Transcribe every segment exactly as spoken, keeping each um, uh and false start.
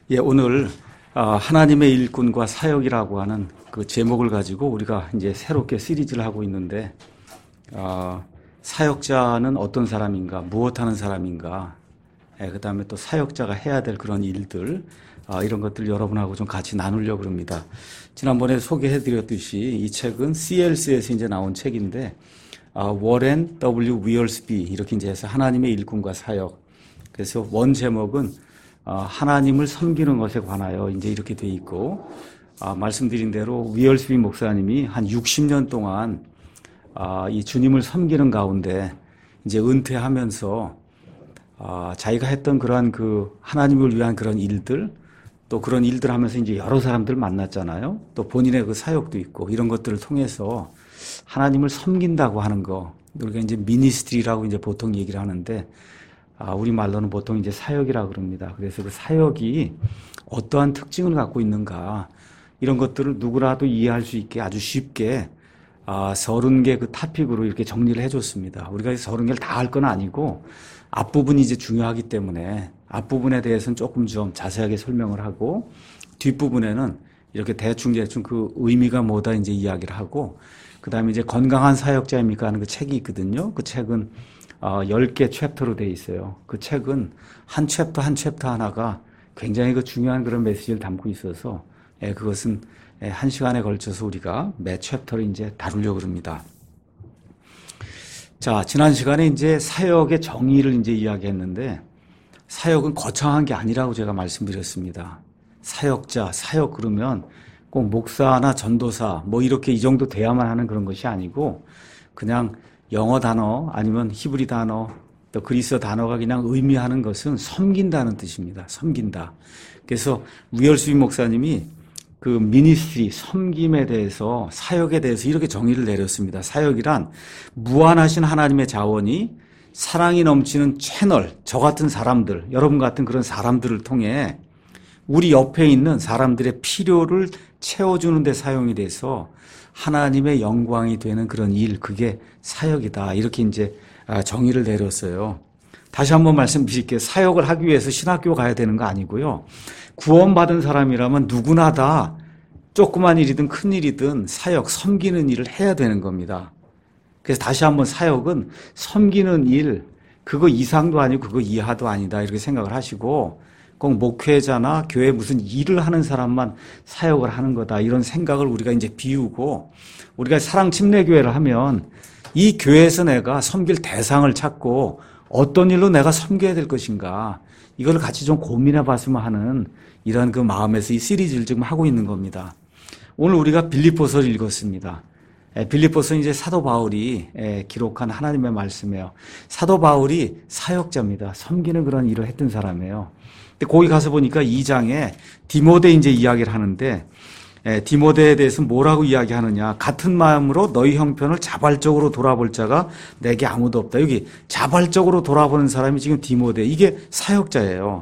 예, 오늘 아, 하나님의 일꾼과 사역이라고 하는 그 제목을 가지고 우리가 이제 새롭게 시리즈를 하고 있는데, 아, 사역자는 어떤 사람인가, 무엇하는 사람인가, 예, 그 다음에 또 사역자가 해야 될 그런 일들, 아, 이런 것들 여러분하고 좀 같이 나누려고 합니다. 지난번에 소개해드렸듯이 이 책은 씨엘씨에서 이제 나온 책인데, 아, 워렌 더블유 위얼스비 이렇게 이제 해서 하나님의 일꾼과 사역. 그래서 원 제목은 어, 하나님을 섬기는 것에 관하여 이제 이렇게 돼 있고, 아, 말씀드린 대로 위얼스비 목사님이 한 육십 년 동안 아, 이 주님을 섬기는 가운데 이제 은퇴하면서 아, 자기가 했던 그러한 그 하나님을 위한 그런 일들, 또 그런 일들 하면서 이제 여러 사람들 만났잖아요. 또 본인의 그 사역도 있고 이런 것들을 통해서 하나님을 섬긴다고 하는 거, 우리가 이제 미니스트리라고 이제 보통 얘기를 하는데, 아, 우리 말로는 보통 이제 사역이라고 그럽니다. 그래서 그 사역이 어떠한 특징을 갖고 있는가, 이런 것들을 누구라도 이해할 수 있게 아주 쉽게, 아, 서른 개 그 타픽으로 이렇게 정리를 해줬습니다. 우리가 서른 개를 다 할 건 아니고, 앞부분이 이제 중요하기 때문에, 앞부분에 대해서는 조금 좀 자세하게 설명을 하고, 뒷부분에는 이렇게 대충대충 그 의미가 뭐다 이제 이야기를 하고, 그 다음에 이제 건강한 사역자입니까 하는 그 책이 있거든요. 그 책은 어, 열 개 챕터로 되어 있어요. 그 책은 한 챕터 한 챕터 하나가 굉장히 그 중요한 그런 메시지를 담고 있어서, 예, 그것은 예, 한 시간에 걸쳐서 우리가 매 챕터를 이제 다루려고 합니다. 자, 지난 시간에 이제 사역의 정의를 이제 이야기했는데, 사역은 거창한 게 아니라고 제가 말씀드렸습니다. 사역자, 사역 그러면 꼭 목사나 전도사 뭐 이렇게 이 정도 돼야만 하는 그런 것이 아니고, 그냥 영어 단어 아니면 히브리 단어 또 그리스어 단어가 그냥 의미하는 것은 섬긴다는 뜻입니다. 섬긴다. 그래서 위얼스비 목사님이 그 미니스트리, 섬김에 대해서, 사역에 대해서 이렇게 정의를 내렸습니다. 사역이란 무한하신 하나님의 자원이 사랑이 넘치는 채널, 저 같은 사람들, 여러분 같은 그런 사람들을 통해 우리 옆에 있는 사람들의 필요를 채워주는 데 사용이 돼서 하나님의 영광이 되는 그런 일, 그게 사역이다. 이렇게 이제 정의를 내렸어요. 다시 한번 말씀드릴게요. 사역을 하기 위해서 신학교 가야 되는 거 아니고요. 구원받은 사람이라면 누구나 다 조그만 일이든 큰 일이든 사역, 섬기는 일을 해야 되는 겁니다. 그래서 다시 한번 사역은 섬기는 일, 그거 이상도 아니고 그거 이하도 아니다. 이렇게 생각을 하시고, 꼭 목회자나 교회 무슨 일을 하는 사람만 사역을 하는 거다, 이런 생각을 우리가 이제 비우고, 우리가 사랑 침례교회를 하면 이 교회에서 내가 섬길 대상을 찾고 어떤 일로 내가 섬겨야 될 것인가, 이걸 같이 좀 고민해 봤으면 하는 이런 그 마음에서 이 시리즈를 지금 하고 있는 겁니다. 오늘 우리가 빌립보서를 읽었습니다. 빌립보서는 이제 사도 바울이 기록한 하나님의 말씀이에요. 사도 바울이 사역자입니다. 섬기는 그런 일을 했던 사람이에요. 근데 거기 가서 보니까 이 장에 디모데 이제 이야기를 하는데, 에, 디모데에 대해서 뭐라고 이야기하느냐. 같은 마음으로 너희 형편을 자발적으로 돌아볼 자가 내게 아무도 없다. 여기 자발적으로 돌아보는 사람이 지금 디모데. 이게 사역자예요.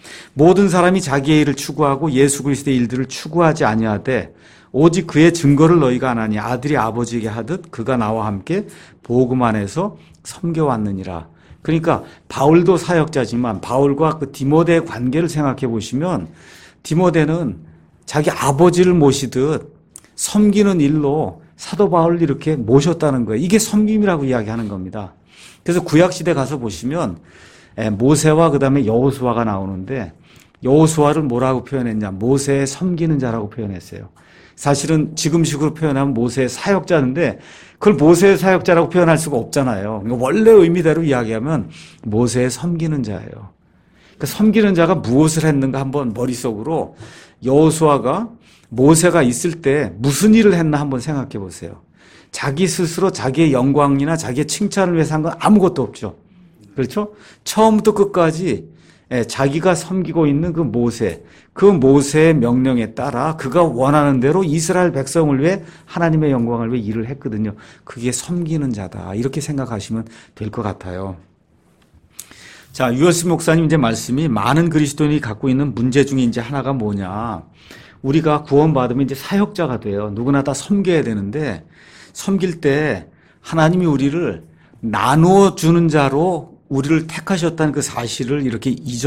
모든 사람이 자기의 일을 추구하고 예수 그리스도의 일들을 추구하지 아니하되 오직 그의 증거를 너희가 안 하니 아들이 아버지에게 하듯 그가 나와 함께 복음 안에서 섬겨왔느니라. 그러니까 바울도 사역자지만 바울과 그 디모데의 관계를 생각해 보시면, 디모데는 자기 아버지를 모시듯 섬기는 일로 사도 바울을 이렇게 모셨다는 거예요. 이게 섬김이라고 이야기하는 겁니다. 그래서 구약시대 가서 보시면 모세와 그 다음에 여호수아가 나오는데, 여호수아를 뭐라고 표현했냐, 모세의 섬기는 자라고 표현했어요. 사실은 지금식으로 표현하면 모세의 사역자인데 그걸 모세의 사역자라고 표현할 수가 없잖아요. 그러니까 원래 의미대로 이야기하면 모세의 섬기는 자예요. 그러니까 섬기는 자가 무엇을 했는가 한번 머릿속으로, 여호수아가 모세가 있을 때 무슨 일을 했나 한번 생각해 보세요. 자기 스스로 자기의 영광이나 자기의 칭찬을 위해서 한 건 아무것도 없죠. 그렇죠? 처음부터 끝까지 자기가 섬기고 있는 그 모세, 그 모세의 명령에 따라 그가 원하는 대로 이스라엘 백성을 위해, 하나님의 영광을 위해 일을 했거든요. 그게 섬기는 자다, 이렇게 생각하시면 될 것 같아요. 자, 위얼스비 목사님 이제 말씀이, 많은 그리스도인이 갖고 있는 문제 중에 이제 하나가 뭐냐. 우리가 구원받으면 이제 사역자가 돼요. 누구나 다 섬겨야 되는데, 섬길 때 하나님이 우리를 나누어 주는 자로 우리를 택하셨다는 그 사실을 이렇게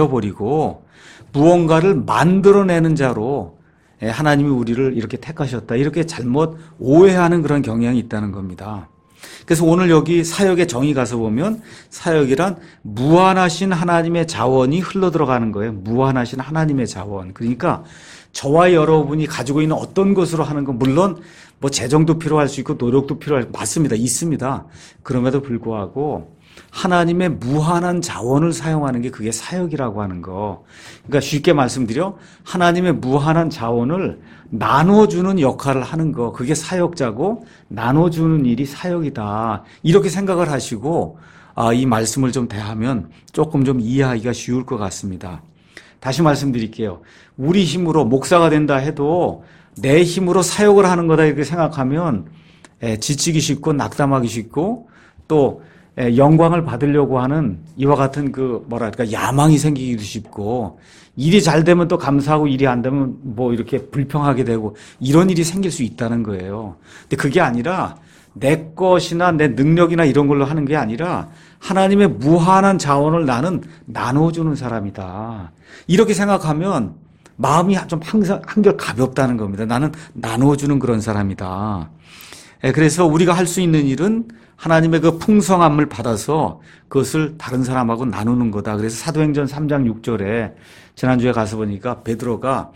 잊어버리고 무언가를 만들어내는 자로 하나님이 우리를 이렇게 택하셨다. 이렇게 잘못 오해하는 그런 경향이 있다는 겁니다. 그래서 오늘 여기 사역의 정의 가서 보면 사역이란 무한하신 하나님의 자원이 흘러들어가는 거예요. 무한하신 하나님의 자원. 그러니까 저와 여러분이 가지고 있는 어떤 것으로 하는 건 물론 뭐 재정도 필요할 수 있고 노력도 필요할 맞습니다. 있습니다. 그럼에도 불구하고 하나님의 무한한 자원을 사용하는 게 그게 사역이라고 하는 거. 그러니까 쉽게 말씀드려 하나님의 무한한 자원을 나눠주는 역할을 하는 거. 그게 사역자고 나눠주는 일이 사역이다. 이렇게 생각을 하시고 아, 이 말씀을 좀 대하면 조금 좀 이해하기가 쉬울 것 같습니다. 다시 말씀드릴게요. 우리 힘으로 목사가 된다 해도 내 힘으로 사역을 하는 거다 이렇게 생각하면 지치기 쉽고 낙담하기 쉽고 또 영광을 받으려고 하는 이와 같은 그 뭐랄까 야망이 생기기도 쉽고 일이 잘 되면 또 감사하고 일이 안 되면 뭐 이렇게 불평하게 되고 이런 일이 생길 수 있다는 거예요. 근데 그게 아니라 내 것이나 내 능력이나 이런 걸로 하는 게 아니라 하나님의 무한한 자원을 나는 나눠주는 사람이다. 이렇게 생각하면 마음이 좀 항상 한결 가볍다는 겁니다. 나는 나눠주는 그런 사람이다. 그래서 우리가 할 수 있는 일은 하나님의 그 풍성함을 받아서 그것을 다른 사람하고 나누는 거다. 그래서 사도행전 삼 장 육 절에 지난주에 가서 보니까 베드로가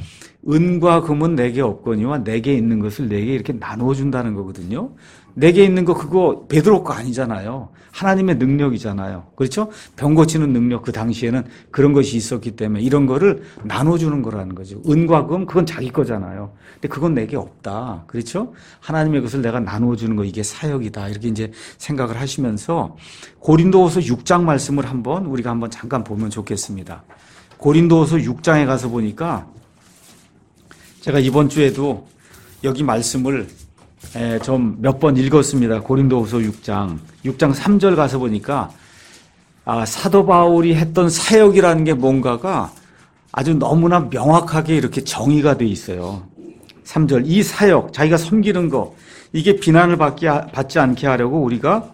은과 금은 내게 없거니와 내게 있는 것을 내게 이렇게 나눠준다는 거거든요. 내게 있는 거 그거 베드로 거 아니잖아요. 하나님의 능력이잖아요. 그렇죠? 병 고치는 능력 그 당시에는 그런 것이 있었기 때문에 이런 거를 나눠주는 거라는 거죠. 은과 금 그건 자기 거잖아요. 근데 그건 내게 없다. 그렇죠? 하나님의 것을 내가 나눠주는 거 이게 사역이다. 이렇게 이제 생각을 하시면서 고린도후서 육 장 말씀을 한번 우리가 한번 잠깐 보면 좋겠습니다. 고린도후서 육 장에 가서 보니까 제가 이번 주에도 여기 말씀을 좀 몇 번 읽었습니다. 고린도후서 육 장. 육 장 삼 절 가서 보니까 아, 사도 바울이 했던 사역이라는 게 뭔가가 아주 너무나 명확하게 이렇게 정의가 돼 있어요. 삼 절. 이 사역, 자기가 섬기는 거, 이게 비난을 받기, 받지 않게 하려고 우리가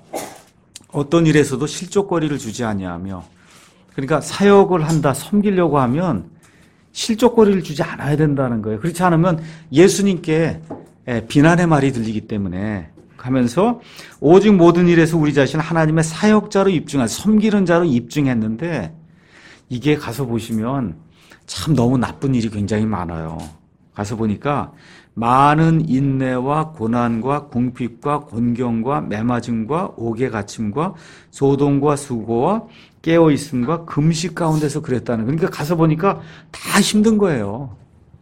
어떤 일에서도 실족거리를 주지 아니하며, 그러니까 사역을 한다, 섬기려고 하면 실족거리를 주지 않아야 된다는 거예요. 그렇지 않으면 예수님께 비난의 말이 들리기 때문에 하면서 오직 모든 일에서 우리 자신을 하나님의 사역자로 입증한 섬기는 자로 입증했는데 이게 가서 보시면 참 너무 나쁜 일이 굉장히 많아요. 가서 보니까 많은 인내와 고난과 궁핍과 곤경과 매맞음과 옥에 갇힘과 소동과 수고와 깨어있음과 금식 가운데서 그랬다는 거예요. 그러니까 가서 보니까 다 힘든 거예요.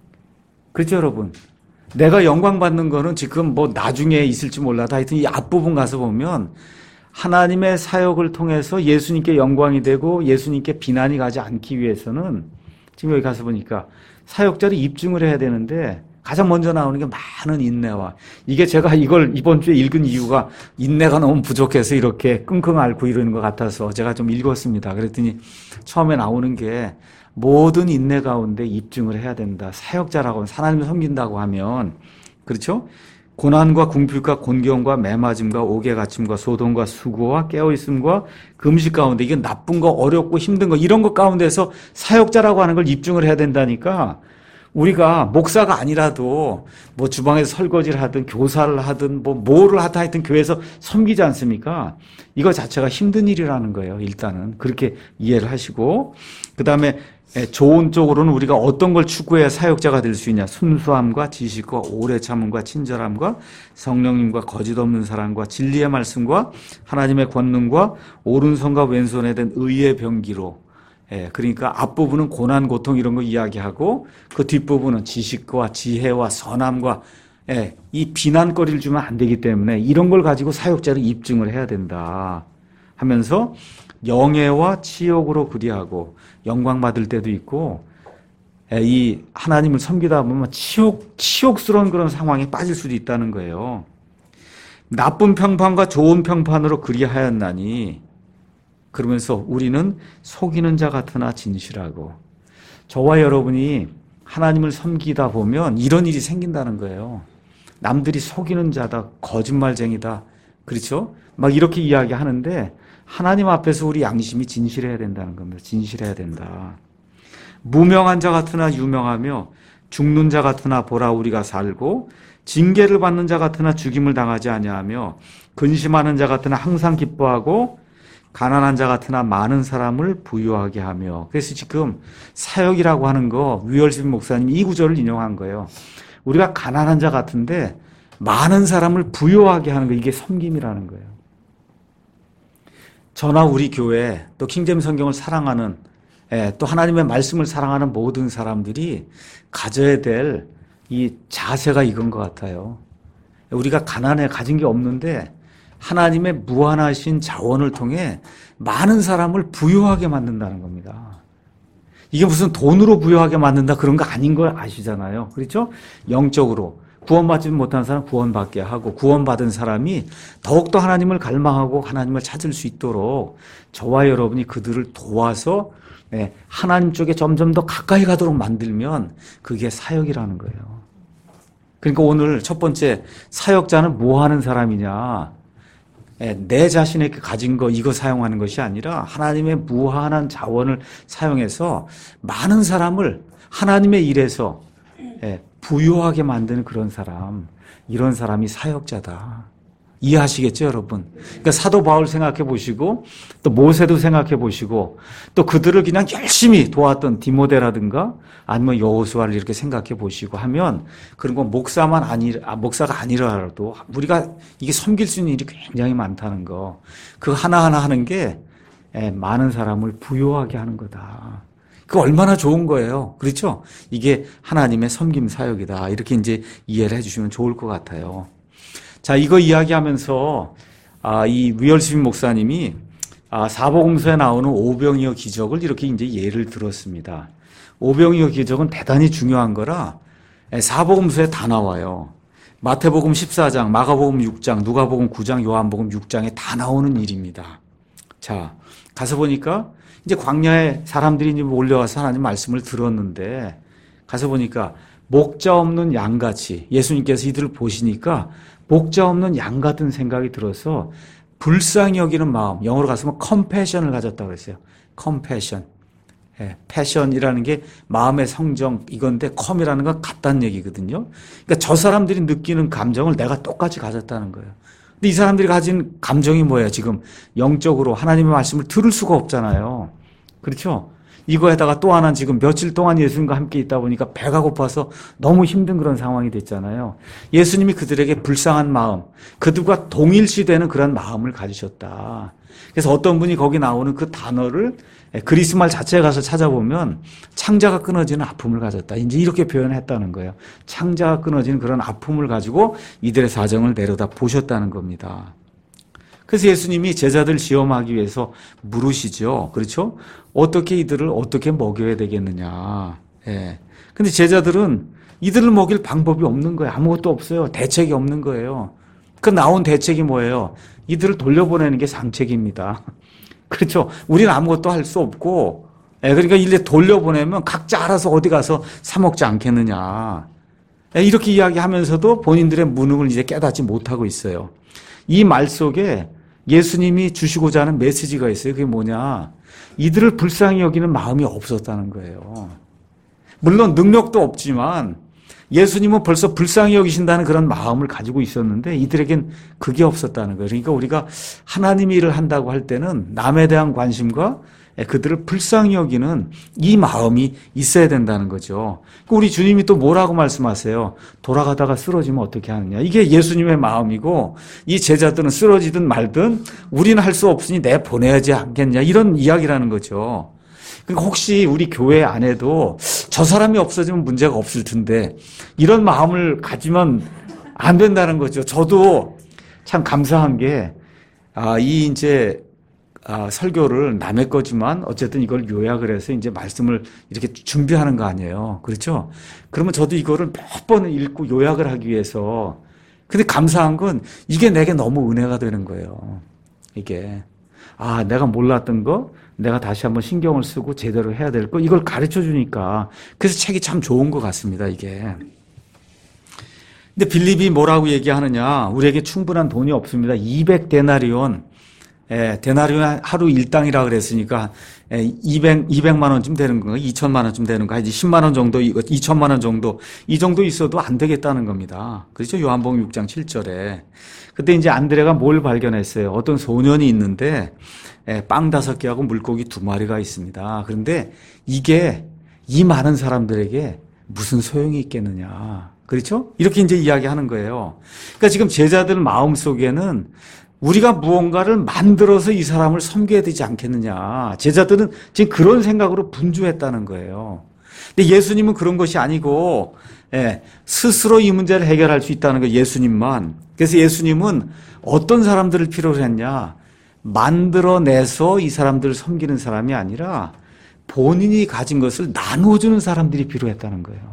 그렇죠, 여러분? 내가 영광 받는 거는 지금 뭐 나중에 있을지 몰라도 하여튼 이 앞부분 가서 보면 하나님의 사역을 통해서 예수님께 영광이 되고 예수님께 비난이 가지 않기 위해서는 지금 여기 가서 보니까 사역자를 입증을 해야 되는데 가장 먼저 나오는 게 많은 인내와 이게 제가 이걸 이번 주에 읽은 이유가 인내가 너무 부족해서 이렇게 끙끙 앓고 이러는 것 같아서 제가 좀 읽었습니다. 그랬더니 처음에 나오는 게 모든 인내 가운데 입증을 해야 된다. 사역자라고 하나님을 섬긴다고 하면 그렇죠? 고난과 궁핍과 곤경과 매맞음과 옥에 갇힘과 소동과 수고와 깨어있음과 금식 가운데 이게 나쁜 거 어렵고 힘든 거 이런 것 가운데서 사역자라고 하는 걸 입증을 해야 된다니까 우리가 목사가 아니라도 뭐 주방에서 설거지를 하든 교사를 하든 뭐 뭐를 하든 하여튼 교회에서 섬기지 않습니까? 이거 자체가 힘든 일이라는 거예요. 일단은 그렇게 이해를 하시고 그 다음에 좋은 쪽으로는 우리가 어떤 걸 추구해야 사역자가 될 수 있냐. 순수함과 지식과 오래 참음과 친절함과 성령님과 거짓 없는 사랑과 진리의 말씀과 하나님의 권능과 오른손과 왼손에 된 의의 병기로 예, 그러니까 앞부분은 고난, 고통 이런 거 이야기하고 그 뒷부분은 지식과 지혜와 선함과 예, 이 비난거리를 주면 안 되기 때문에 이런 걸 가지고 사역자를 입증을 해야 된다 하면서 영예와 치욕으로 그리하고 영광 받을 때도 있고 이 하나님을 섬기다 보면 치욕, 치욕스러운 그런 상황에 빠질 수도 있다는 거예요. 나쁜 평판과 좋은 평판으로 그리하였나니 그러면서 우리는 속이는 자 같으나 진실하고 저와 여러분이 하나님을 섬기다 보면 이런 일이 생긴다는 거예요. 남들이 속이는 자다, 거짓말쟁이다. 그렇죠? 막 이렇게 이야기하는데 하나님 앞에서 우리 양심이 진실해야 된다는 겁니다. 진실해야 된다. 무명한 자 같으나 유명하며 죽는 자 같으나 보라 우리가 살고 징계를 받는 자 같으나 죽임을 당하지 아니하며 근심하는 자 같으나 항상 기뻐하고 가난한 자 같으나 많은 사람을 부유하게 하며. 그래서 지금 사역이라고 하는 거 위얼스빈 목사님 이 구절을 인용한 거예요. 우리가 가난한 자 같은데 많은 사람을 부유하게 하는 거, 이게 섬김이라는 거예요. 저나 우리 교회 또 킹제임스 성경을 사랑하는, 예, 또 하나님의 말씀을 사랑하는 모든 사람들이 가져야 될 이 자세가 이건 것 같아요. 우리가 가난해 가진 게 없는데 하나님의 무한하신 자원을 통해 많은 사람을 부유하게 만든다는 겁니다. 이게 무슨 돈으로 부유하게 만든다 그런 거 아닌 걸 아시잖아요. 그렇죠? 영적으로 구원받지 못한 사람 구원받게 하고, 구원받은 사람이 더욱더 하나님을 갈망하고 하나님을 찾을 수 있도록 저와 여러분이 그들을 도와서 하나님 쪽에 점점 더 가까이 가도록 만들면 그게 사역이라는 거예요. 그러니까 오늘 첫 번째, 사역자는 뭐 하는 사람이냐? 내 자신에게 가진 거 이거 사용하는 것이 아니라 하나님의 무한한 자원을 사용해서 많은 사람을 하나님의 일에서 부유하게 만드는 그런 사람, 이런 사람이 사역자다. 이해하시겠죠, 여러분? 그러니까 사도 바울 생각해 보시고, 또 모세도 생각해 보시고, 또 그들을 그냥 열심히 도왔던 디모데라든가 아니면 여호수아를 이렇게 생각해 보시고 하면, 그런 건 목사만 아니, 아, 목사가 아니라도 우리가 이게 섬길 수 있는 일이 굉장히 많다는 거. 그 하나하나 하는 게 많은 사람을 부유하게 하는 거다. 그 얼마나 좋은 거예요. 그렇죠? 이게 하나님의 섬김 사역이다. 이렇게 이제 이해를 해주시면 좋을 것 같아요. 자, 이거 이야기하면서 아, 이 위얼스빈 목사님이 아, 사복음서에 나오는 오병이어 기적을 이렇게 이제 예를 들었습니다. 오병이어 기적은 대단히 중요한 거라 사복음서에 다 나와요. 마태복음 십사 장, 마가복음 육 장, 누가복음 구 장, 요한복음 육 장에 다 나오는 일입니다. 자, 가서 보니까 이제 광야에 사람들이 이제 몰려와서 하나님 말씀을 들었는데, 가서 보니까 목자 없는 양같이, 예수님께서 이들을 보시니까 목자 없는 양 같은 생각이 들어서 불쌍히 여기는 마음, 영어로 가서면 컴패션을 가졌다고 그랬어요. 컴패션. 예, 패션이라는 게 마음의 성정 이건데 컴이라는 건 같다는 얘기거든요. 그러니까 저 사람들이 느끼는 감정을 내가 똑같이 가졌다는 거예요. 근데 이 사람들이 가진 감정이 뭐예요? 지금 영적으로 하나님의 말씀을 들을 수가 없잖아요. 그렇죠? 이거에다가 또 하나 지금 며칠 동안 예수님과 함께 있다 보니까 배가 고파서 너무 힘든 그런 상황이 됐잖아요. 예수님이 그들에게 불쌍한 마음, 그들과 동일시되는 그런 마음을 가지셨다. 그래서 어떤 분이 거기 나오는 그 단어를 그리스 말 자체에 가서 찾아보면 창자가 끊어지는 아픔을 가졌다. 이제 이렇게 표현했다는 거예요. 창자가 끊어지는 그런 아픔을 가지고 이들의 사정을 내려다 보셨다는 겁니다. 그래서 예수님이 제자들 시험하기 위해서 물으시죠. 그렇죠? 어떻게 이들을 어떻게 먹여야 되겠느냐. 예. 근데 제자들은 이들을 먹일 방법이 없는 거예요. 아무것도 없어요. 대책이 없는 거예요. 그 나온 대책이 뭐예요? 이들을 돌려보내는 게 상책입니다. 그렇죠? 우리는 아무것도 할 수 없고, 예. 그러니까 이제 돌려보내면 각자 알아서 어디 가서 사 먹지 않겠느냐. 예. 이렇게 이야기하면서도 본인들의 무능을 이제 깨닫지 못하고 있어요. 이 말 속에 예수님이 주시고자 하는 메시지가 있어요. 그게 뭐냐? 이들을 불쌍히 여기는 마음이 없었다는 거예요. 물론 능력도 없지만 예수님은 벌써 불쌍히 여기신다는 그런 마음을 가지고 있었는데 이들에겐 그게 없었다는 거예요. 그러니까 우리가 하나님의 일을 한다고 할 때는 남에 대한 관심과 그들을 불쌍히 여기는 이 마음이 있어야 된다는 거죠. 우리 주님이 또 뭐라고 말씀하세요? 돌아가다가 쓰러지면 어떻게 하느냐. 이게 예수님의 마음이고 이 제자들은 쓰러지든 말든 우리는 할 수 없으니 내 보내야지 않겠냐. 이런 이야기라는 거죠. 그러니까 혹시 우리 교회 안에도 저 사람이 없어지면 문제가 없을 텐데 이런 마음을 가지면 안 된다는 거죠. 저도 참 감사한 게 아, 이 이제 아, 설교를 남의 거지만 어쨌든 이걸 요약을 해서 이제 말씀을 이렇게 준비하는 거 아니에요. 그렇죠? 그러면 저도 이거를 몇 번 읽고 요약을 하기 위해서. 근데 감사한 건 이게 내게 너무 은혜가 되는 거예요. 이게. 아, 내가 몰랐던 거, 내가 다시 한번 신경을 쓰고 제대로 해야 될 거, 이걸 가르쳐 주니까. 그래서 책이 참 좋은 것 같습니다, 이게. 근데 빌립이 뭐라고 얘기하느냐. 우리에게 충분한 돈이 없습니다. 이백 데나리온. 예, 데나리온 하루 일당이라 그랬으니까 예, 이백, 이백만 원쯤 되는 건가? 이천만 원쯤 되는 건가? 이제 십만 원 정도, 이천만 원 정도, 이 정도 있어도 안 되겠다는 겁니다. 그렇죠? 요한복음 육 장 칠 절에. 그때 이제 안드레가 뭘 발견했어요? 어떤 소년이 있는데 예, 빵 다섯 개하고 물고기 두 마리가 있습니다. 그런데 이게 이 많은 사람들에게 무슨 소용이 있겠느냐. 그렇죠? 이렇게 이제 이야기하는 거예요. 그러니까 지금 제자들 마음 속에는 우리가 무언가를 만들어서 이 사람을 섬겨야 되지 않겠느냐. 제자들은 지금 그런 생각으로 분주했다는 거예요. 근데 예수님은 그런 것이 아니고 예, 스스로 이 문제를 해결할 수 있다는 거예요. 예수님만. 그래서 예수님은 어떤 사람들을 필요로 했냐. 만들어내서 이 사람들을 섬기는 사람이 아니라 본인이 가진 것을 나눠주는 사람들이 필요했다는 거예요.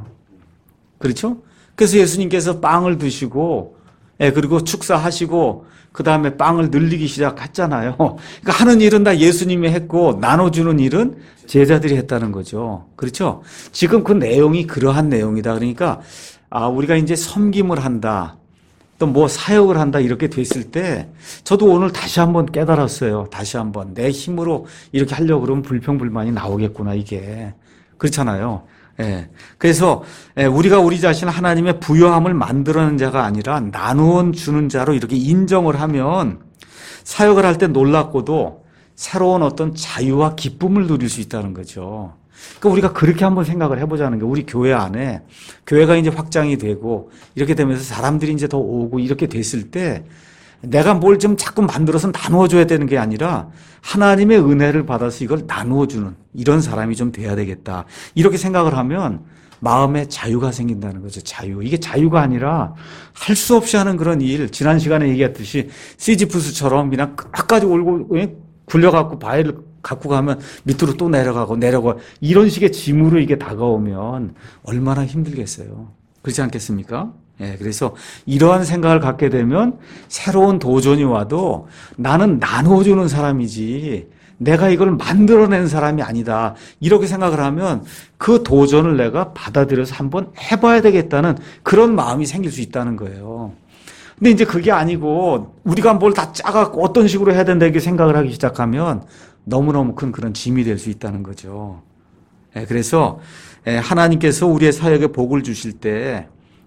그렇죠? 그래서 예수님께서 빵을 드시고 예, 그리고 축사하시고 그 다음에 빵을 늘리기 시작했잖아요. 그러니까 하는 일은 다 예수님이 했고 나눠주는 일은 제자들이 했다는 거죠. 그렇죠? 지금 그 내용이 그러한 내용이다. 그러니까 아, 우리가 이제 섬김을 한다. 또 뭐 사역을 한다 이렇게 됐을 때 저도 오늘 다시 한번 깨달았어요. 다시 한번 내 힘으로 이렇게 하려고 그러면 불평불만이 나오겠구나 이게. 그렇잖아요. 예. 그래서 우리가 우리 자신을 하나님의 부요함을 만들어낸 자가 아니라 나누어 주는 자로 이렇게 인정을 하면 사역을 할 때 놀랍고도 새로운 어떤 자유와 기쁨을 누릴 수 있다는 거죠. 그러니까 우리가 그렇게 한번 생각을 해보자는 게 우리 교회 안에 교회가 이제 확장이 되고 이렇게 되면서 사람들이 이제 더 오고 이렇게 됐을 때 내가 뭘 좀 자꾸 만들어서 나누어줘야 되는 게 아니라 하나님의 은혜를 받아서 이걸 나누어주는 이런 사람이 좀 돼야 되겠다. 이렇게 생각을 하면 마음에 자유가 생긴다는 거죠. 자유. 이게 자유가 아니라 할 수 없이 하는 그런 일. 지난 시간에 얘기했듯이 시지프스처럼 그냥 끝까지 올고 굴려갖고 바위를 갖고 가면 밑으로 또 내려가고 내려가고 이런 식의 짐으로 이게 다가오면 얼마나 힘들겠어요. 그렇지 않겠습니까? 예, 그래서 이러한 생각을 갖게 되면 새로운 도전이 와도 나는 나눠주는 사람이지 내가 이걸 만들어낸 사람이 아니다. 이렇게 생각을 하면 그 도전을 내가 받아들여서 한번 해봐야 되겠다는 그런 마음이 생길 수 있다는 거예요. 근데 이제 그게 아니고 우리가 뭘 다 짜갖고 어떤 식으로 해야 된다 이렇게 생각을 하기 시작하면 너무너무 큰 그런 짐이 될 수 있다는 거죠. 예, 그래서 하나님께서 우리의 사역에 복을 주실 때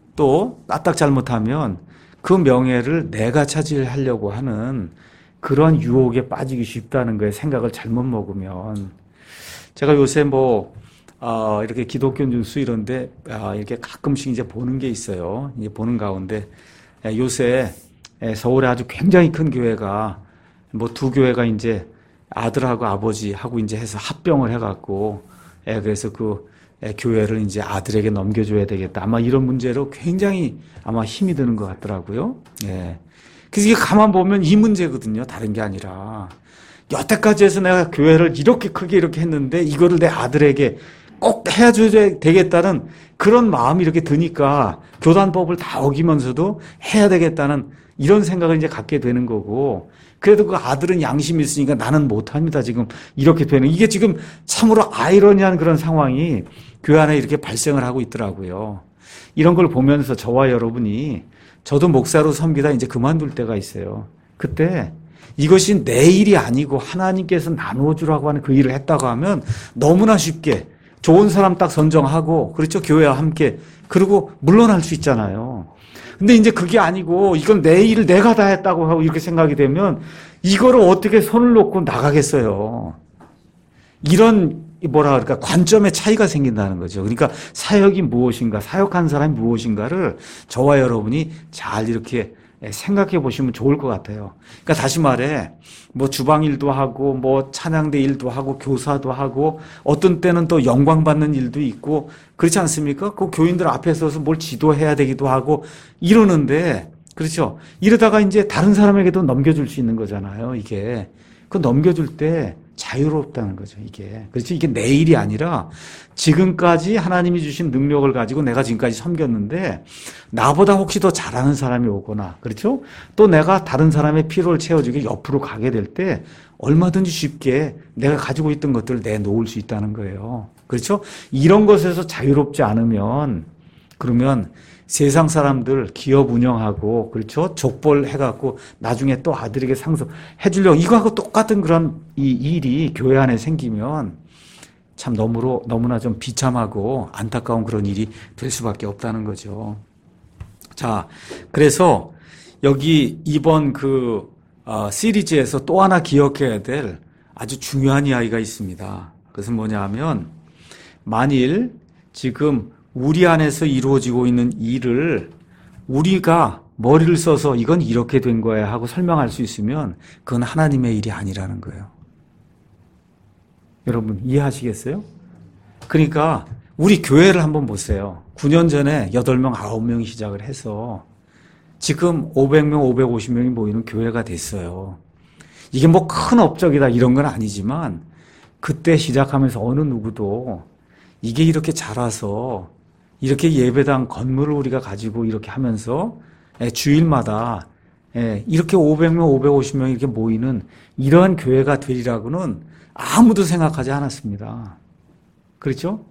또 까딱 잘못하면 그 명예를 내가 차지하려고 하는 그런 유혹에 빠지기 쉽다는 거에 생각을 잘못 먹으면 제가 요새 뭐 어, 이렇게 기독교 뉴스 이런데 어, 이렇게 가끔씩 이제 보는 게 있어요. 이제 보는 가운데 요새 서울에 아주 굉장히 큰 교회가 뭐 두 교회가 이제 아들하고 아버지하고 이제 해서 합병을 해갖고 그래서 그 교회를 이제 아들에게 넘겨줘야 되겠다. 아마 이런 문제로 굉장히 아마 힘이 드는 것 같더라고요. 예. 그래서 이게 가만 보면 이 문제거든요. 다른 게 아니라. 여태까지 해서 내가 교회를 이렇게 크게 이렇게 했는데 이거를 내 아들에게 꼭 해줘야 되겠다는 그런 마음이 이렇게 드니까 교단법을 다 어기면서도 해야 되겠다는 이런 생각을 이제 갖게 되는 거고 그래도 그 아들은 양심이 있으니까 나는 못합니다. 지금 이렇게 되는 이게 지금 참으로 아이러니한 그런 상황이 교회 안에 이렇게 발생을 하고 있더라고요. 이런 걸 보면서 저와 여러분이 저도 목사로 섬기다 이제 그만둘 때가 있어요. 그때 이것이 내 일이 아니고 하나님께서 나누어 주라고 하는 그 일을 했다고 하면 너무나 쉽게 좋은 사람 딱 선정하고 그렇죠. 교회와 함께 그리고 물러날 수 있잖아요. 근데 이제 그게 아니고 이건 내 일을 내가 다 했다고 하고 이렇게 생각이 되면 이거를 어떻게 손을 놓고 나가겠어요. 이런 뭐라 그럴까 관점의 차이가 생긴다는 거죠. 그러니까 사역이 무엇인가 사역한 사람이 무엇인가를 저와 여러분이 잘 이렇게 생각해 보시면 좋을 것 같아요. 그러니까 다시 말해 뭐 주방 일도 하고 뭐 찬양대 일도 하고 교사도 하고 어떤 때는 또 영광 받는 일도 있고 그렇지 않습니까? 그 교인들 앞에 서서 뭘 지도해야 되기도 하고 이러는데 그렇죠? 이러다가 이제 다른 사람에게도 넘겨줄 수 있는 거잖아요. 이게 그 넘겨줄 때 자유롭다는 거죠. 이게 그렇지 이게 내 일이 아니라 지금까지 하나님이 주신 능력을 가지고 내가 지금까지 섬겼는데 나보다 혹시 더 잘하는 사람이 오거나 그렇죠? 또 내가 다른 사람의 필요를 채워주기 옆으로 가게 될 때 얼마든지 쉽게 내가 가지고 있던 것들을 내놓을 수 있다는 거예요. 그렇죠? 이런 것에서 자유롭지 않으면 그러면 세상 사람들 기업 운영하고 그렇죠? 족벌 해갖고 나중에 또 아들에게 상속해 주려고 이거하고 똑같은 그런 이 일이 교회 안에 생기면 참 너무로 너무나 좀 비참하고 안타까운 그런 일이 될 수밖에 없다는 거죠. 자, 그래서 여기 이번 그 어, 시리즈에서 또 하나 기억해야 될 아주 중요한 이야기가 있습니다. 그것은 뭐냐 하면 만일 지금 우리 안에서 이루어지고 있는 일을 우리가 머리를 써서 이건 이렇게 된 거야 하고 설명할 수 있으면 그건 하나님의 일이 아니라는 거예요. 여러분 이해하시겠어요? 그러니까 우리 교회를 한번 보세요. 구 년 전에 여덟 명, 아홉 명이 시작을 해서 지금 오백 명, 오백오십 명이 모이는 교회가 됐어요. 이게 뭐 큰 업적이다 이런 건 아니지만 그때 시작하면서 어느 누구도 이게 이렇게 자라서 이렇게 예배당 건물을 우리가 가지고 이렇게 하면서 주일마다 이렇게 오백 명, 오백오십 명이 이렇게 모이는 이러한 교회가 되리라고는 아무도 생각하지 않았습니다. 그렇죠?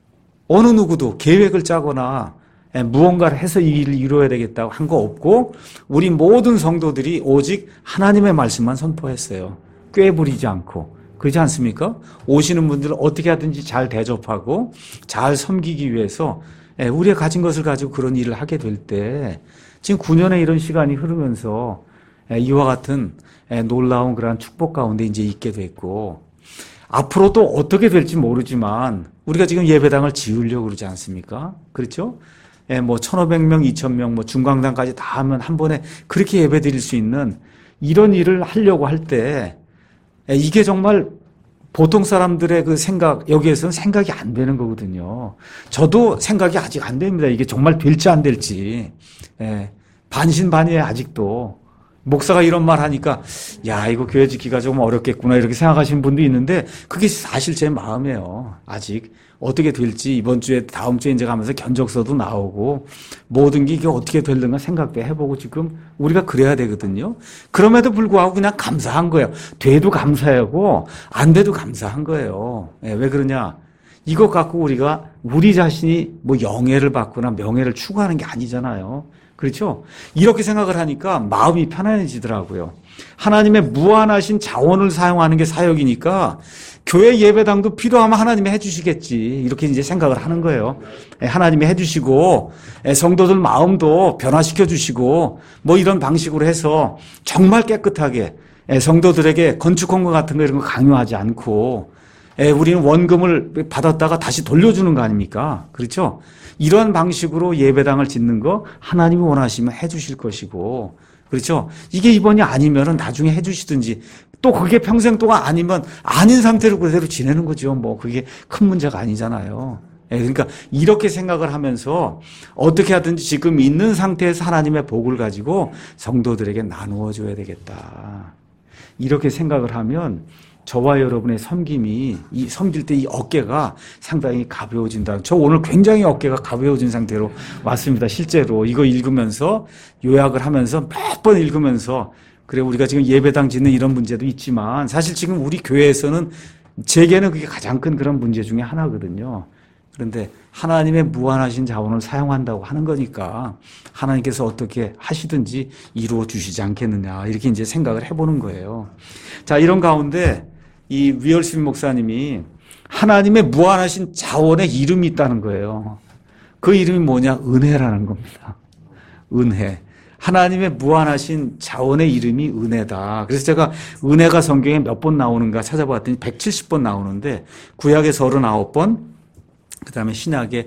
어느 누구도 계획을 짜거나 무언가를 해서 이 일을 이루어야 되겠다고 한 거 없고 우리 모든 성도들이 오직 하나님의 말씀만 선포했어요. 꾀부리지 않고. 그렇지 않습니까? 오시는 분들을 어떻게 하든지 잘 대접하고 잘 섬기기 위해서 우리가 가진 것을 가지고 그런 일을 하게 될 때 지금 구 년의 이런 시간이 흐르면서 이와 같은 놀라운 그런 축복 가운데 이제 있게 됐고 앞으로도 어떻게 될지 모르지만 우리가 지금 예배당을 지으려고 그러지 않습니까? 그렇죠? 뭐 천오백 명, 이천 명, 뭐 중강당까지 다 하면 한 번에 그렇게 예배 드릴 수 있는 이런 일을 하려고 할 때 이게 정말 보통 사람들의 그 생각, 여기에서는 생각이 안 되는 거거든요. 저도 생각이 아직 안 됩니다. 이게 정말 될지 안 될지. 예, 반신반의해 아직도. 목사가 이런 말 하니까 야 이거 교회 짓기가 좀 어렵겠구나 이렇게 생각하시는 분도 있는데 그게 사실 제 마음이에요. 아직 어떻게 될지 이번 주에 다음 주에 이제 가면서 견적서도 나오고 모든 게 이게 어떻게 될는가 생각도 해보고 지금 우리가 그래야 되거든요. 그럼에도 불구하고 그냥 감사한 거예요. 돼도 감사하고 안 돼도 감사한 거예요. 네, 왜 그러냐? 이것 갖고 우리가 우리 자신이 뭐 영예를 받거나 명예를 추구하는 게 아니잖아요. 그렇죠? 이렇게 생각을 하니까 마음이 편안해지더라고요. 하나님의 무한하신 자원을 사용하는 게 사역이니까 교회 예배당도 필요하면 하나님이 해주시겠지. 이렇게 이제 생각을 하는 거예요. 하나님이 해주시고 성도들 마음도 변화시켜 주시고 뭐 이런 방식으로 해서 정말 깨끗하게 성도들에게 건축 헌금 같은 거 이런 거 강요하지 않고 우리는 원금을 받았다가 다시 돌려주는 거 아닙니까? 그렇죠? 이런 방식으로 예배당을 짓는 거 하나님이 원하시면 해 주실 것이고 그렇죠? 이게 이번이 아니면은 나중에 해 주시든지 또 그게 평생 동안 아니면 아닌 상태로 그대로 지내는 거죠. 뭐 그게 큰 문제가 아니잖아요. 그러니까 이렇게 생각을 하면서 어떻게 하든지 지금 있는 상태에서 하나님의 복을 가지고 성도들에게 나누어 줘야 되겠다. 이렇게 생각을 하면 저와 여러분의 섬김이 이 섬길 때 이 어깨가 상당히 가벼워진다. 저 오늘 굉장히 어깨가 가벼워진 상태로 왔습니다. 실제로 이거 읽으면서 요약을 하면서 몇 번 읽으면서 그래 우리가 지금 예배당 짓는 이런 문제도 있지만 사실 지금 우리 교회에서는 제게는 그게 가장 큰 그런 문제 중에 하나거든요. 그런데 하나님의 무한하신 자원을 사용한다고 하는 거니까 하나님께서 어떻게 하시든지 이루어 주시지 않겠느냐 이렇게 이제 생각을 해보는 거예요. 자, 이런 가운데 이 위얼스민 목사님이 하나님의 무한하신 자원의 이름이 있다는 거예요. 그 이름이 뭐냐? 은혜라는 겁니다. 은혜. 하나님의 무한하신 자원의 이름이 은혜다. 그래서 제가 은혜가 성경에 몇 번 나오는가 찾아봤더니 백칠십 번 나오는데 구약에 서른아홉 번, 그 다음에 신약에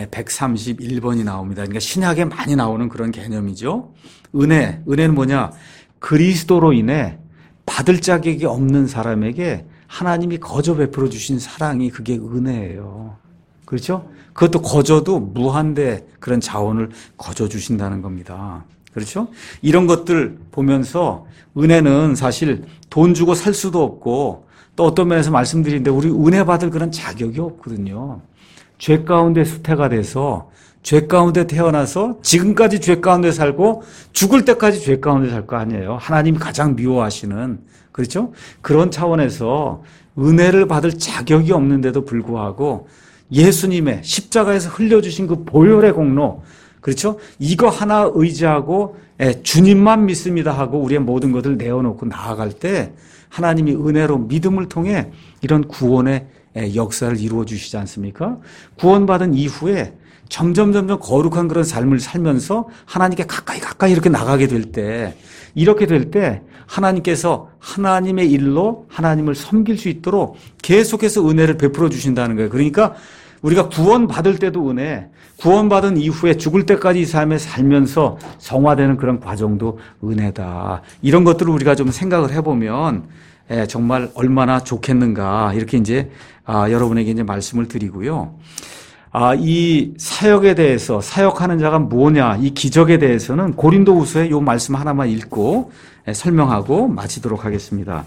백삼십일 번이 나옵니다. 그러니까 신약에 많이 나오는 그런 개념이죠. 은혜. 은혜는 뭐냐? 그리스도로 인해 받을 자격이 없는 사람에게 하나님이 거저 베풀어 주신 사랑이 그게 은혜예요. 그렇죠? 그것도 거저도 무한대 그런 자원을 거저 주신다는 겁니다. 그렇죠? 이런 것들 보면서 은혜는 사실 돈 주고 살 수도 없고 또 어떤 면에서 말씀드리는데 우리 은혜 받을 그런 자격이 없거든요. 죄 가운데 수태가 돼서 죄 가운데 태어나서 지금까지 죄 가운데 살고 죽을 때까지 죄 가운데 살 거 아니에요. 하나님이 가장 미워하시는 그렇죠? 그런 차원에서 은혜를 받을 자격이 없는데도 불구하고 예수님의 십자가에서 흘려주신 그 보혈의 공로, 그렇죠? 이거 하나 의지하고 예, 주님만 믿습니다 하고 우리의 모든 것을 내어놓고 나아갈 때 하나님이 은혜로 믿음을 통해 이런 구원의 예, 역사를 이루어 주시지 않습니까? 구원받은 이후에 점점 점점 거룩한 그런 삶을 살면서 하나님께 가까이 가까이 이렇게 나가게 될 때, 이렇게 될 때 하나님께서 하나님의 일로 하나님을 섬길 수 있도록 계속해서 은혜를 베풀어 주신다는 거예요. 그러니까 우리가 구원받을 때도 은혜, 구원받은 이후에 죽을 때까지 이 삶에 살면서 성화되는 그런 과정도 은혜다. 이런 것들을 우리가 좀 생각을 해보면 예, 정말 얼마나 좋겠는가, 이렇게 이제 아, 여러분에게 이제 말씀을 드리고요. 아, 이 사역에 대해서, 사역하는 자가 뭐냐, 이 기적에 대해서는 고린도후서의 이 말씀 하나만 읽고 예, 설명하고 마치도록 하겠습니다.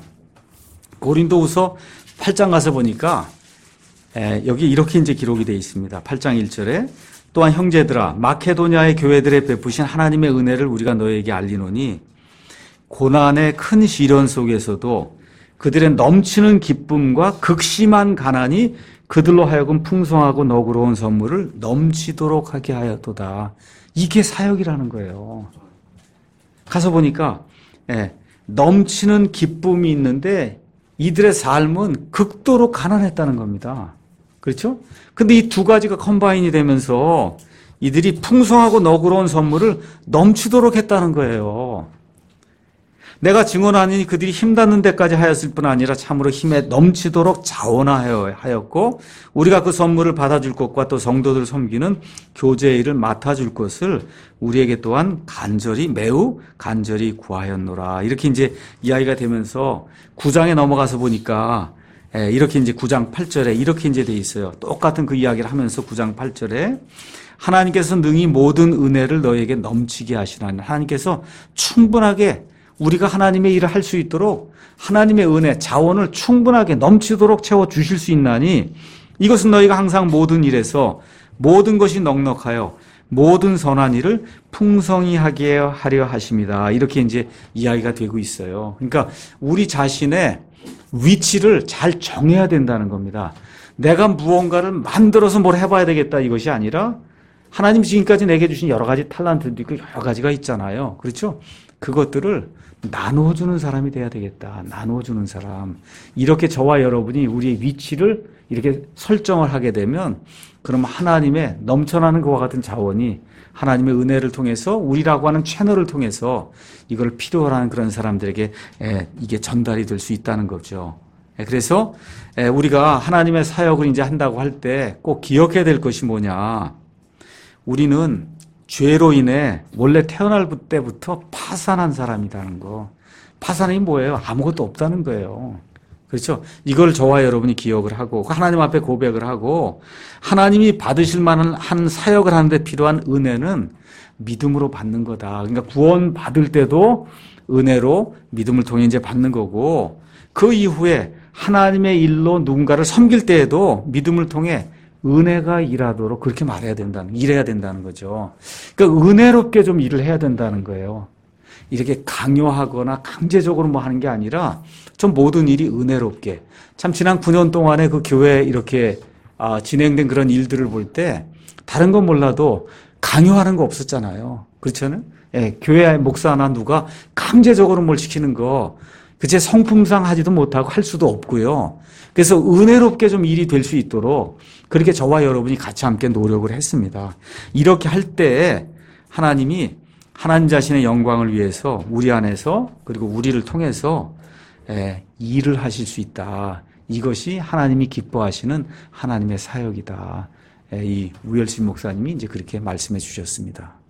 고린도후서 팔 장 가서 보니까 예, 여기 이렇게 이제 기록이 되어 있습니다. 팔 장 일 절에 또한 형제들아, 마케도냐의 교회들에 베푸신 하나님의 은혜를 우리가 너에게 알리노니 고난의 큰 시련 속에서도 그들의 넘치는 기쁨과 극심한 가난이 그들로 하여금 풍성하고 너그러운 선물을 넘치도록 하게 하였도다. 이게 사역이라는 거예요. 가서 보니까 예, 넘치는 기쁨이 있는데 이들의 삶은 극도로 가난했다는 겁니다. 그렇죠? 근데 이 두 가지가 컴바인이 되면서 이들이 풍성하고 너그러운 선물을 넘치도록 했다는 거예요. 내가 증언하니 그들이 힘닿는 데까지 하였을 뿐 아니라 참으로 힘에 넘치도록 자원하였고 우리가 그 선물을 받아줄 것과 또 성도들 섬기는 교제의 일을 맡아줄 것을 우리에게 또한 간절히 매우 간절히 구하였노라. 이렇게 이제 이야기가 되면서 구 장에 넘어가서 보니까 이렇게 이제 구 장 팔 절에 이렇게 이제 돼 있어요. 똑같은 그 이야기를 하면서 구 장 팔 절에 하나님께서 능히 모든 은혜를 너에게 넘치게 하시나니, 하나님께서 충분하게 우리가 하나님의 일을 할 수 있도록 하나님의 은혜, 자원을 충분하게 넘치도록 채워 주실 수 있나니 이것은 너희가 항상 모든 일에서 모든 것이 넉넉하여 모든 선한 일을 풍성히 하게 하려 하십니다. 이렇게 이제 이야기가 되고 있어요. 그러니까 우리 자신의 위치를 잘 정해야 된다는 겁니다. 내가 무언가를 만들어서 뭘 해봐야 되겠다 이것이 아니라 하나님 지금까지 내게 주신 여러 가지 탤런트도 있고 여러 가지가 있잖아요. 그렇죠? 그것들을 나누어주는 사람이 돼야 되겠다. 나누어주는 사람. 이렇게 저와 여러분이 우리의 위치를 이렇게 설정을 하게 되면 그럼 하나님의 넘쳐나는 그와 같은 자원이 하나님의 은혜를 통해서 우리라고 하는 채널을 통해서 이걸 필요로 하는 그런 사람들에게 이게 전달이 될 수 있다는 거죠. 그래서 우리가 하나님의 사역을 이제 한다고 할 때 꼭 기억해야 될 것이 뭐냐. 우리는 죄로 인해 원래 태어날 때부터 파산한 사람이라는 거. 파산이 뭐예요? 아무것도 없다는 거예요. 그렇죠? 이걸 저와 여러분이 기억을 하고 하나님 앞에 고백을 하고 하나님이 받으실 만한 한 사역을 하는데 필요한 은혜는 믿음으로 받는 거다. 그러니까 구원 받을 때도 은혜로 믿음을 통해 이제 받는 거고 그 이후에 하나님의 일로 누군가를 섬길 때에도 믿음을 통해 은혜가 일하도록 그렇게 말해야 된다는, 일해야 된다는 거죠. 그러니까 은혜롭게 좀 일을 해야 된다는 거예요. 이렇게 강요하거나 강제적으로 뭐 하는 게 아니라 좀 모든 일이 은혜롭게. 참 지난 구 년 동안에 그 교회에 이렇게 아, 진행된 그런 일들을 볼 때 다른 건 몰라도 강요하는 거 없었잖아요. 그렇잖아요? 예, 교회 목사나 누가 강제적으로 뭘 시키는 거 그제 성품상 하지도 못하고 할 수도 없고요. 그래서 은혜롭게 좀 일이 될 수 있도록 그렇게 저와 여러분이 같이 함께 노력을 했습니다. 이렇게 할 때 하나님이 하나님 자신의 영광을 위해서 우리 안에서 그리고 우리를 통해서 일을 하실 수 있다. 이것이 하나님이 기뻐하시는 하나님의 사역이다. 이 우열신 목사님이 이제 그렇게 말씀해 주셨습니다.